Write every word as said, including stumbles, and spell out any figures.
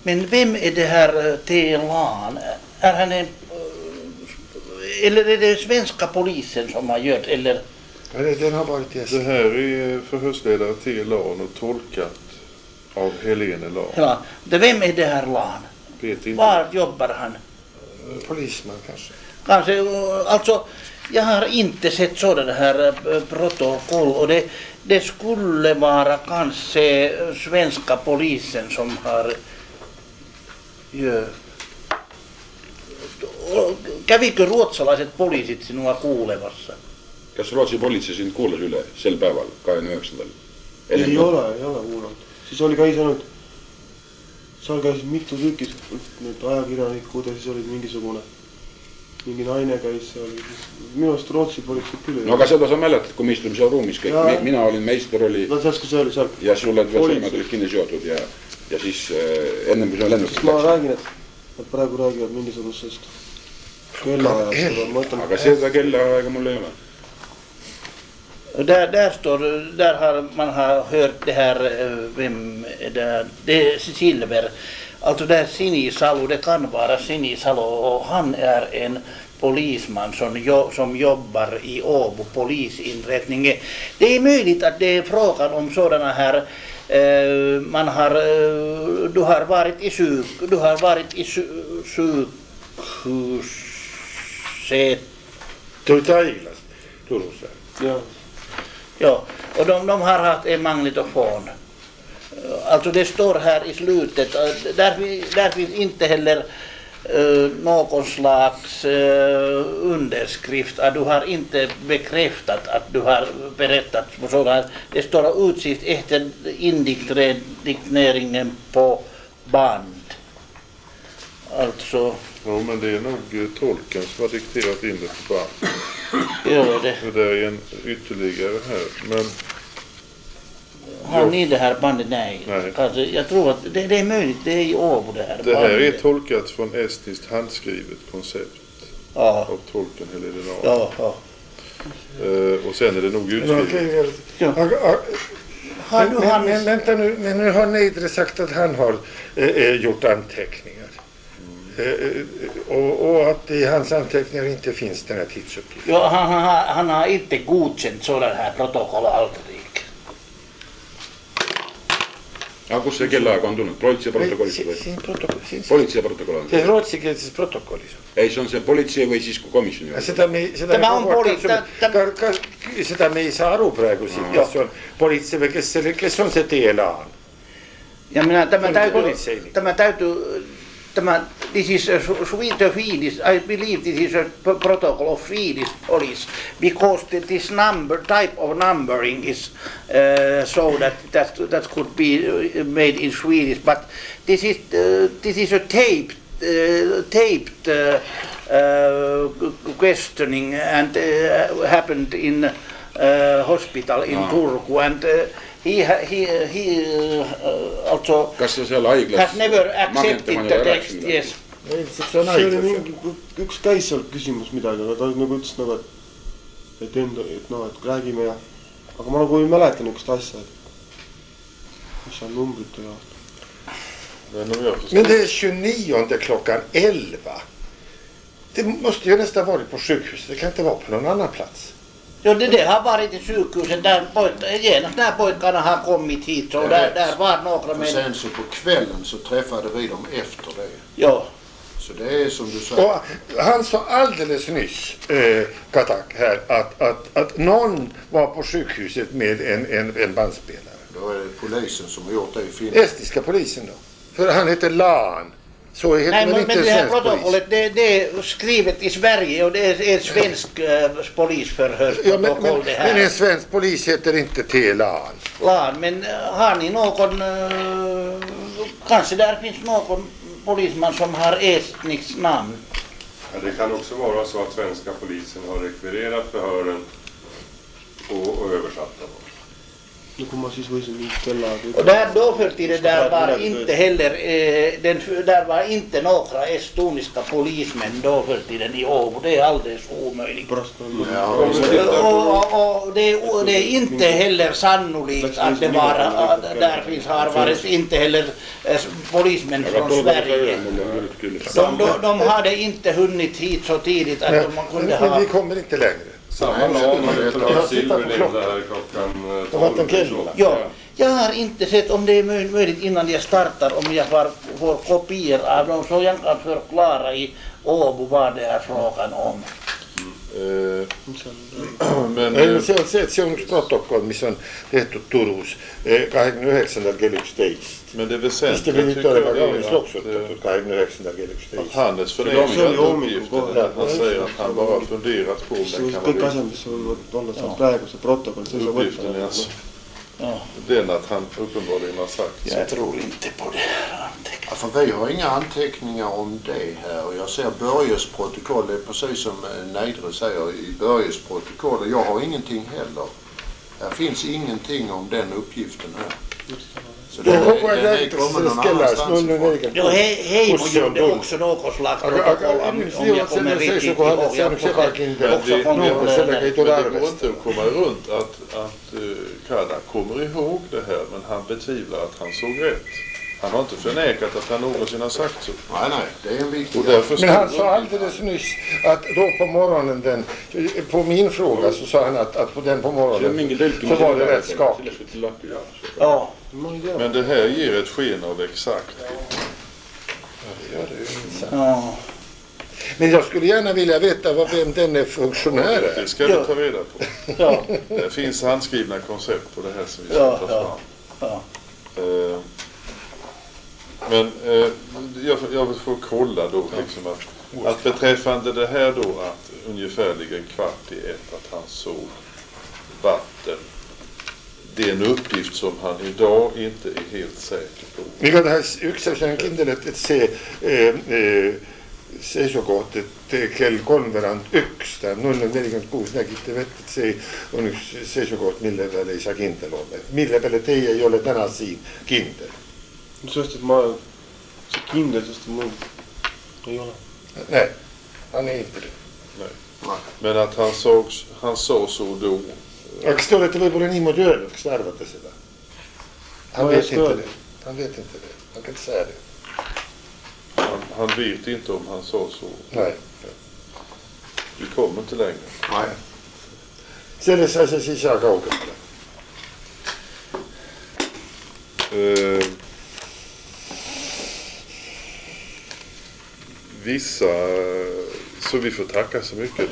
Men vem är det här T. Lan? Är han en, eller är det svenska polisen som har gjort, eller? Ja, den har varit gäst. Det här är förhörsledare T. Lan och tolkat av Helene Lan. Ja, det, vem är det här Lan? Vet inte. Var jobbar han? Polisman kanske. Kanske, alltså, jag har inte sett sådana här protokoll och det, det skulle vara kanske svenska polisen som har ju, kävikö ruotsalaiset poliisit sinua kuulevassa? Kas Ruotsin politsei sind kuulas üle sel päeval, kahekümne üheksandal? Ei ole, ei ole kuulanud. Siis oli käis ainult, seal käisid mitu tükis need ajakirjanikud ja siis oli mingisugune, mingi naine käis seal. Minu arust Rootsi politsei küll. No aga seda sa mäletad, kui me istume seal ruumis kõik. Ja, mina olin, meister oli. No selles, kui see oli seal. Ja sul olid veel sõrmad olid kinni seotud ja, ja siis äh, ennem kui sa lennukist läksid. Ma räägin, et nad praegu räägivad mingisugusest kellaaegast. Aga seda kellaaega mul ei ole. Där, där står, där har man har hört det här, vem är det, det är Silver. Alltså det är Sinisalo, det kan vara Sinisalo och han är en polisman som, jo, som jobbar i Åbo polisinrättning. Det är möjligt att det är frågan om sådana här, eh, man har, eh, du har varit i sjuk, du har varit i sjukhuset. Tutailas, Turussa. Ja. Ja, och de, de har haft en magnetofon. Alltså det står här i slutet, där, där finns inte heller uh, någon slags uh, underskrift, att du har inte bekräftat att du har berättat på sådana. Det står utsikt efter indikteringen på band. Alltså... Ja, men det är nog tolken som har dikterat in det på band. Ja, det. Så det är en ytterligare här, men... Har ni det här bandet? Nej. Nej. Alltså, jag tror att det, det är möjligt, det är i Åbo det här Det här bandet. är tolkat från estiskt handskrivet koncept. Ja. Av tolken Helene Lan. Ja, ja. Uh, och sen är det nog utskrivet. Ja. Ja. Har du men, hans... men vänta nu, men nu har Neidre sagt att han har eh, gjort anteckningar. Mm. Eh, och, och att i hans anteckningar inte finns den här tidsuppgiften. Ja, han, han, han har inte godkänt sådana här protokoll aldrig. Aga kus see kellaaeg on tulnud? Politsei protokollis või? Siin protokollis. Politsei protokoll on see. See rootsikeelses protokollis. Ei, see on see politsei või siis komisjoni. Seda me, seda Tämä on politsei. Seda me ei saa aru praegu siin, kes on politsei või kes, kes on see T. Lan. Ja minä, tämä täytyy, tämä täytyy, tämä, this is a Swedish, I believe this is a protocol of Swedish police, because this number, type of numbering is uh, so that, that that could be made in Swedish, but this is, uh, this is a taped, uh, taped uh, uh, questioning and uh, happened in uh, hospital in ah. Turku, and uh, He, he, he uh, also Kas sa seal haiglas has never accepted the text, yes. See oli mingi, üks käis seal küsimus midagi, aga ta nagu ütles nagu, et, et enda, et noh, et räägime ja, aga ma nagu ei mäleta niisugust asja, et mis on numbrite ja. Men det är tjugonionde klockan elva. Det måste ju nästan varit på sjukhuset, det kan inte vara på någon annan plats. Jo, det, det har varit i sjukhuset där pojkarna, genast när pojkarna har kommit hit så där, där var några med. Sen så på kvällen så träffade vi dem efter det. Ja. Så det är som du säger. Och han sa alldeles nyss, eh, Katak här, att, att, att någon var på sjukhuset med en, en, en bandspelare. Då är det polisen som har gjort det i Finland. Estiska polisen då. För han heter Lan. Så heter Nej, men, men det här protokollet, det, det är skrivet i Sverige och det är ett svensk uh, polisförhörsprotokoll. Ja, men, men, det här. men en svensk polis heter inte T. Lan. Lan, men uh, har ni någon, uh, kanske där finns någon polisman som har estniskt namn? Ja, det kan också vara så att svenska polisen har rekvirerat förhören och, och översatt dem. Nu kommer man siis või mingi kellad. Och där då för tiden där var inte heller, eh, den, där var inte några estoniska polismän då för tiden i Åbo. Det är alldeles omöjligt. Ja, Och, och, och det, och det är inte heller sannolikt att det var, att där finns, har varit inte heller eh, polismän från Sverige. De, de, de hade inte hunnit hit så tidigt att Nej, man kunde men ha... vi kommer inte längre. Samma dag när det tar Silverlind där klockan Det var en kväll. Ja, jag har inte sett om det är möj- möjligt innan jag startar, om jag får, får kopior av dem så jag kan förklara i Åbo vad det är frågan om. Eh, men Ei, eh, se on se, että se on yksi protokoll, missä on tehty Turussa eh, kaksikymmentäyhdeksän kello yksitoista. men det Mistä väsentliga vi nyt tycker olemme jag kaunis är loksuttu att, eh, kaksikymmentäyhdeksän kello att yksitoista. Hannes förnekar uppgiften. Han säger att han bara har funderat på om Se den on kan kõik vara asjad, mis võivad olla seal praegu, see protokoll, see saab uppgiften är võtta. alltså Ja, den att han uppenbarligen har sagt så. jag tror inte på det här anteckningen. Ja, för vi har inga anteckningar om det här. Och jag ser Börjes protokoll, det är precis som Neidre säger i Börjes protokoll. Och jag har ingenting heller. Här finns ingenting om den uppgiften här. Så den är, den är kommer någon annanstans ifrån. Jo, he, Heimo gjorde också något slags protokoll om, om jag kommer riktigt ihåg. Jag också Men det, det, kontrollerade. men det går inte att komma runt att, att uh, Kada kommer ihåg det här, men han betvivlar att han såg rätt. Han har inte förnekat att han någonsin har sagt så. Nej, nej, det är en viktig Och därför Men han står- sa alldeles nyss att då på morgonen, den, på min fråga så sa han att, att på den på morgonen så var det rätt skakigt. Ja. Men det här ger ett sken av exakt. Ja. Men jag skulle gärna vilja veta vad, vem den är funktionär är. Det ska du ta reda på. Ja. Det finns handskrivna koncept på det här som vi ska Ja, ta ja. fram. Ja. Eh, Men eh, jag, jag vill få kolla då liksom att, att beträffande det här då att ungefärligen kvart i ett att han såg vatten. Det är en uppgift som han idag inte är helt säker på. Mikä tähän yksittäisen kintelet, että se eh, eh, seisokoht, että kell kolmveerand üks, tämä null neljäkymmentäkuusi nägitte vett, että se on yksi seisokoht, mille peale ei saa kindel olla. Et mille peale teie ei ole täna siin kindel? Sest, et ma see kindel, sest mul ei ole. Nej, han är inte det. Nej. Men att han, sågs, han sa så då. Aga kas te olete võib-olla niimoodi öelnud, kas te arvate seda? Han Ma vet ei oska inte öelda. det. Han vet inte det. Han kan inte säga det. Han, han vet inte om han sa så. Nej. Vi kommer inte längre. Nej. Selles asjas ei saa kaugemale. Eh, vissa, så vi får tacka så mycket.